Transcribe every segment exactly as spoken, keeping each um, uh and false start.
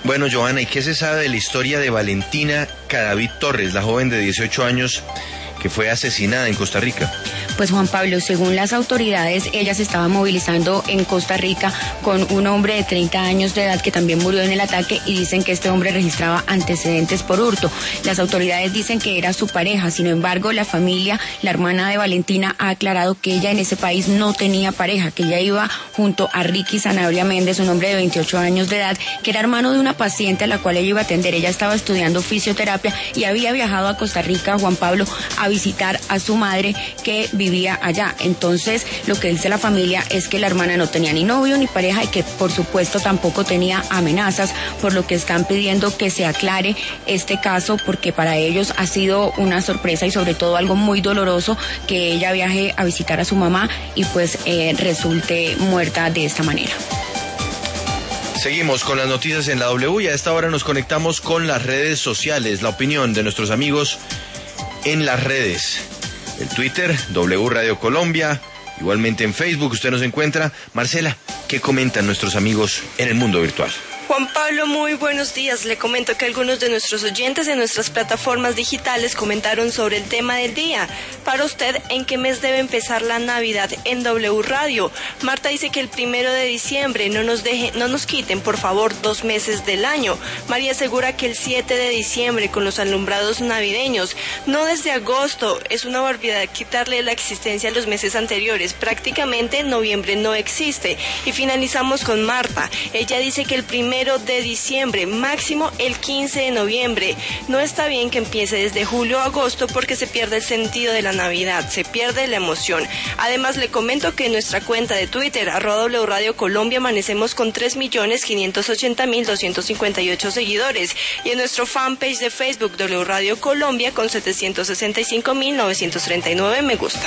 Bueno, Johanna, ¿y qué se sabe de la historia de Valentina Cadavid Torres, la joven de dieciocho años que fue asesinada en Costa Rica? Pues Juan Pablo, según las autoridades, ella se estaba movilizando en Costa Rica con un hombre de treinta años de edad que también murió en el ataque y dicen que este hombre registraba antecedentes por hurto. Las autoridades dicen que era su pareja, sin embargo, la familia, la hermana de Valentina, ha aclarado que ella en ese país no tenía pareja, que ella iba junto a Ricky Sanabria Méndez, un hombre de veintiocho años de edad, que era hermano de una paciente a la cual ella iba a atender. Ella estaba estudiando fisioterapia y había viajado a Costa Rica, Juan Pablo, a visitar a su madre que vivía allá. Entonces, lo que dice la familia es que la hermana no tenía ni novio ni pareja y que por supuesto tampoco tenía amenazas, por lo que están pidiendo que se aclare este caso porque para ellos ha sido una sorpresa y sobre todo algo muy doloroso que ella viaje a visitar a su mamá y pues eh, resulte muerta de esta manera. Seguimos con las noticias en la W y a esta hora nos conectamos con las redes sociales, la opinión de nuestros amigos en las redes. El Twitter, W Radio Colombia, igualmente en Facebook usted nos encuentra. Marcela, ¿qué comentan nuestros amigos en el mundo virtual? Juan Pablo, muy buenos días. Le comento que algunos de nuestros oyentes en nuestras plataformas digitales comentaron sobre el tema del día. Para usted, ¿en qué mes debe empezar la Navidad en W Radio? Marta dice que el primero de diciembre, no nos deje, no nos quiten, por favor, dos meses del año. María asegura que el siete de diciembre con los alumbrados navideños, no desde agosto. Es una barbaridad quitarle la existencia a los meses anteriores. Prácticamente noviembre no existe. Y finalizamos con Marta. Ella dice que el primero de diciembre, máximo el quince de noviembre. No está bien que empiece desde julio a agosto porque se pierde el sentido de la Navidad, se pierde la emoción. Además, le comento que en nuestra cuenta de Twitter, arroba W Radio Colombia, amanecemos con tres millones quinientos ochenta mil doscientos cincuenta y ocho seguidores y en nuestro fanpage de Facebook, W Radio Colombia, con setecientos sesenta y cinco mil novecientos treinta y nueve me gusta.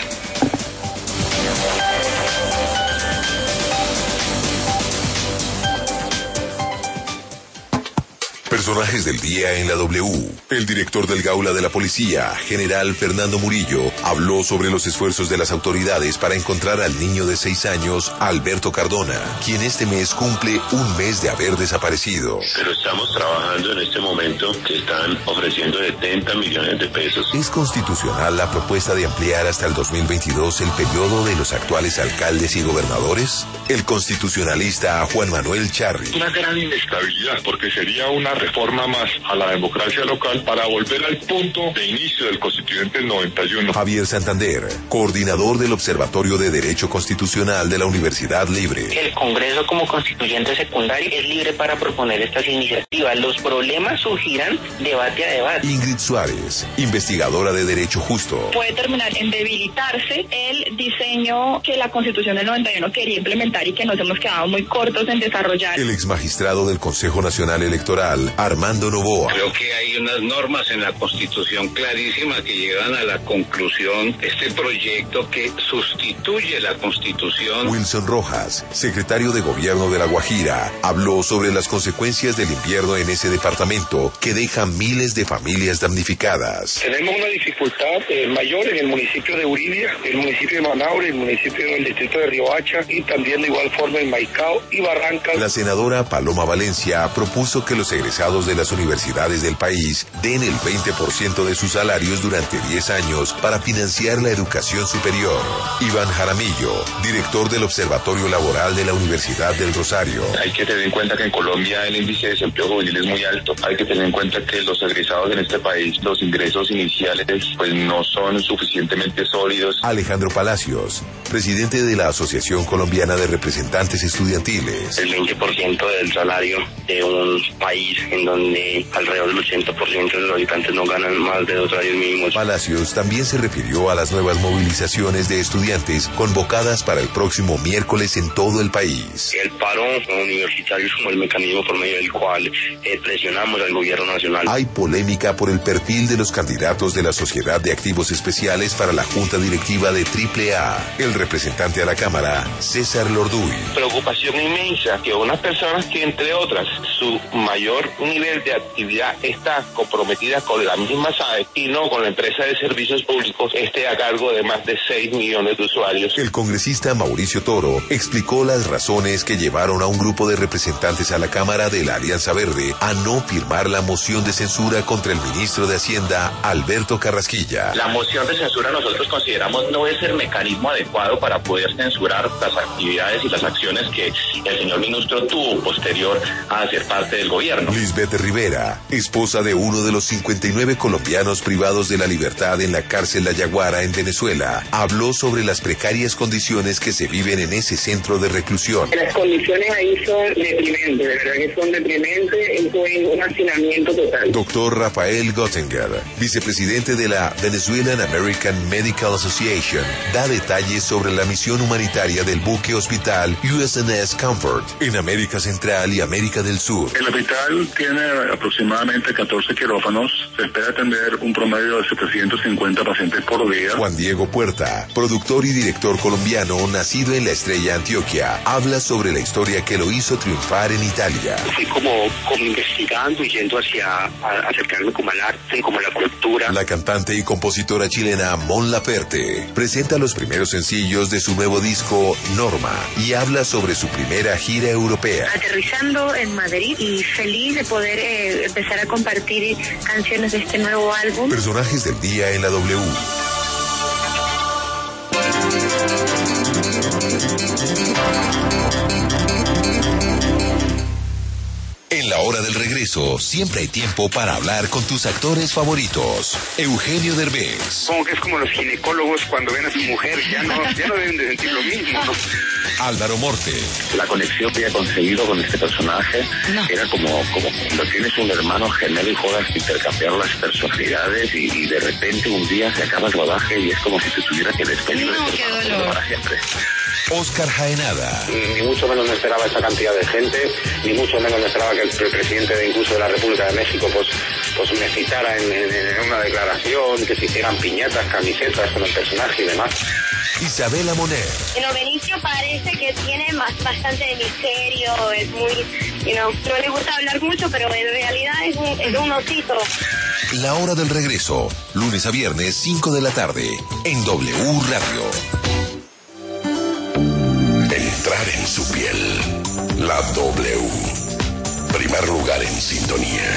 Personajes del día en la W. El director del Gaula de la Policía, general Fernando Murillo, habló sobre los esfuerzos de las autoridades para encontrar al niño de seis años, Alberto Cardona, quien este mes cumple un mes de haber desaparecido. Pero estamos trabajando en este momento que están ofreciendo setenta millones de pesos. ¿Es constitucional la propuesta de ampliar hasta el dos mil veintidós el periodo de los actuales alcaldes y gobernadores? El constitucionalista Juan Manuel Charri. Una gran inestabilidad porque sería una reforma más a la democracia local para volver al punto de inicio del constituyente del noventa y uno. Javier Santander, coordinador del Observatorio de Derecho Constitucional de la Universidad Libre. El Congreso como constituyente secundario es libre para proponer estas iniciativas. Los problemas surgirán debate a debate. Ingrid Suárez, investigadora de Derecho Justo. Puede terminar en debilitarse el diseño que la Constitución del noventa y uno quería implementar y que nos hemos quedado muy cortos en desarrollar. El exmagistrado del Consejo Nacional Electoral, Armando Novoa. Creo que hay unas normas en la Constitución clarísimas que llevan a la conclusión este proyecto que sustituye la Constitución. Wilson Rojas, secretario de Gobierno de La Guajira, habló sobre las consecuencias del invierno en ese departamento que deja miles de familias damnificadas. Tenemos una dificultad eh, mayor en el municipio de Uribe, el municipio de Manaure, el municipio del distrito de Riohacha y también de igual forma en Maicao y Barrancas. La senadora Paloma Valencia propuso que los egresados de las universidades del país den el veinte por ciento de sus salarios durante diez años para financiar la educación superior. Iván Jaramillo, director del Observatorio Laboral de la Universidad del Rosario. Hay que tener en cuenta que en Colombia el índice de desempleo juvenil es muy alto. Hay que tener en cuenta que los egresados en este país, los ingresos iniciales, pues no son suficientemente sólidos. Alejandro Palacios, presidente de la Asociación Colombiana de Representantes Estudiantiles. El veinte por ciento del salario de un país en donde alrededor del ochenta por ciento de los habitantes no ganan más de dos salarios mínimos. Palacios también se refirió a las nuevas movilizaciones de estudiantes convocadas para el próximo miércoles en todo el país. El paro universitario es como el mecanismo por medio del cual eh, presionamos al gobierno nacional. Hay polémica por el perfil de los candidatos de la Sociedad de Activos Especiales para la Junta Directiva de Triple A. El representante a la Cámara, César Lorduy. Preocupación inmensa que unas personas que, entre otras, su mayor un nivel de actividad está comprometida con la misma S A E y no con la empresa de servicios públicos, esté a cargo de más de seis millones de usuarios. El congresista Mauricio Toro explicó las razones que llevaron a un grupo de representantes a la Cámara de la Alianza Verde a no firmar la moción de censura contra el ministro de Hacienda, Alberto Carrasquilla. La moción de censura nosotros consideramos no es el mecanismo adecuado para poder censurar las actividades y las acciones que el señor ministro tuvo posterior a ser parte del gobierno. Lisbeth Rivera, esposa de uno de los cincuenta y nueve colombianos privados de la libertad en la cárcel La Yaguara en Venezuela, habló sobre las precarias condiciones que se viven en ese centro de reclusión. Las condiciones ahí son deprimentes, de verdad que son deprimentes, eso es un hacinamiento total. Doctor Rafael Gottinger, vicepresidente de la Venezuelan American Medical Association, da detalles sobre la misión humanitaria del buque hospital U S N S Comfort en América Central y América del Sur. El hospital tiene aproximadamente catorce quirófanos. Se espera atender un promedio de setecientos cincuenta pacientes por día. Juan Diego Puerta, productor y director colombiano nacido en La Estrella, Antioquia, habla sobre la historia que lo hizo triunfar en Italia. Fui como, como investigando y yendo hacia a, acercarme como al arte, como a la cultura. La cantante y compositora chilena Mon Laferte presenta los primeros sencillos de su nuevo disco Norma y habla sobre su primera gira europea. Aterrizando en Madrid y feliz de poder eh, empezar a compartir canciones de este nuevo álbum. Personajes del día en la W. En la hora del regreso, siempre hay tiempo para hablar con tus actores favoritos. Eugenio Derbez. Como que es como los ginecólogos cuando ven a su mujer, ya no, ya no deben de sentir lo mismo, ¿no? Álvaro Morte. La conexión que he conseguido con este personaje no. era como, como cuando tienes un hermano gemelo y juegas a intercambiar las personalidades y, y de repente un día se acaba el rodaje y es como si se tuviera que despedir no, de este hermano para siempre. Oscar Jaenada. Ni mucho menos me esperaba esa cantidad de gente, ni mucho menos me esperaba que el presidente de incluso de la República de México pues, pues me citara en, en, en una declaración, que se hicieran piñatas, camisetas con el personaje y demás. Isabela Moner. Bueno, Benicio parece que tiene más, bastante de misterio, es muy, you know, no le gusta hablar mucho, pero en realidad es un, es un osito. La hora del regreso, lunes a viernes, cinco de la tarde, en W Radio. Entrar en su piel. La W. Primer lugar en sintonía.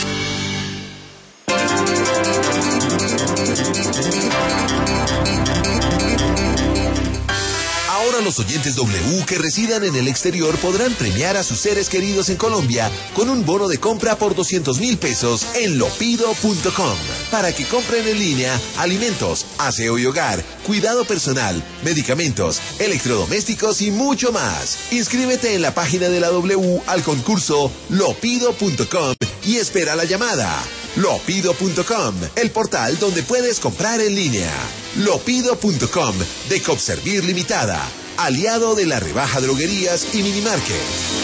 Ahora los oyentes W que residan en el exterior podrán premiar a sus seres queridos en Colombia con un bono de compra por doscientos mil pesos en lopido punto com para que compren en línea alimentos, aseo y hogar, cuidado personal, medicamentos, electrodomésticos y mucho más. Inscríbete en la página de la W al concurso lopido punto com y espera la llamada. lopido punto com, el portal donde puedes comprar en línea. lopido punto com, de Copservir Limitada, aliado de la rebaja droguerías y minimarket.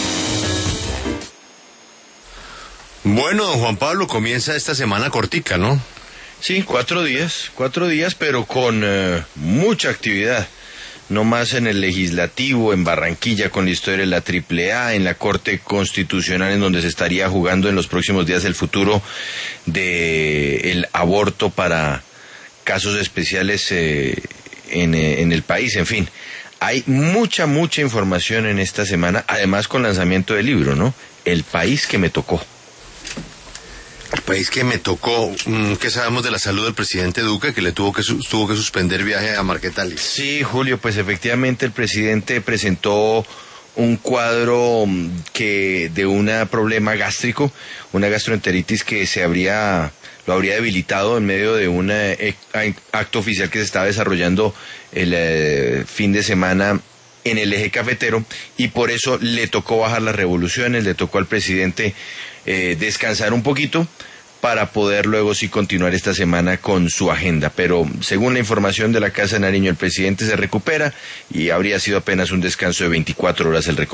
Bueno, don Juan Pablo, comienza esta semana cortica, ¿no? Sí, cuatro días, cuatro días, pero con eh, mucha actividad. No más en el legislativo, en Barranquilla con la historia de la triple A, en la Corte Constitucional en donde se estaría jugando en los próximos días el futuro del aborto para casos especiales eh, en, eh, en el país, en fin. Hay mucha, mucha información en esta semana, además con lanzamiento del libro, ¿no? El país que me tocó. El país que me tocó. ¿Qué sabemos de la salud del presidente Duque, que le tuvo que, su- tuvo que suspender viaje a Marquetalis? Sí, Julio, pues efectivamente el presidente presentó un cuadro que de un problema gástrico, una gastroenteritis que se habría, lo habría debilitado en medio de un eh, acto oficial que se estaba desarrollando el eh, fin de semana en el eje cafetero, y por eso le tocó bajar las revoluciones, le tocó al presidente eh, descansar un poquito para poder luego sí continuar esta semana con su agenda. Pero según la información de la Casa de Nariño, el presidente se recupera y habría sido apenas un descanso de veinticuatro horas el recuperación.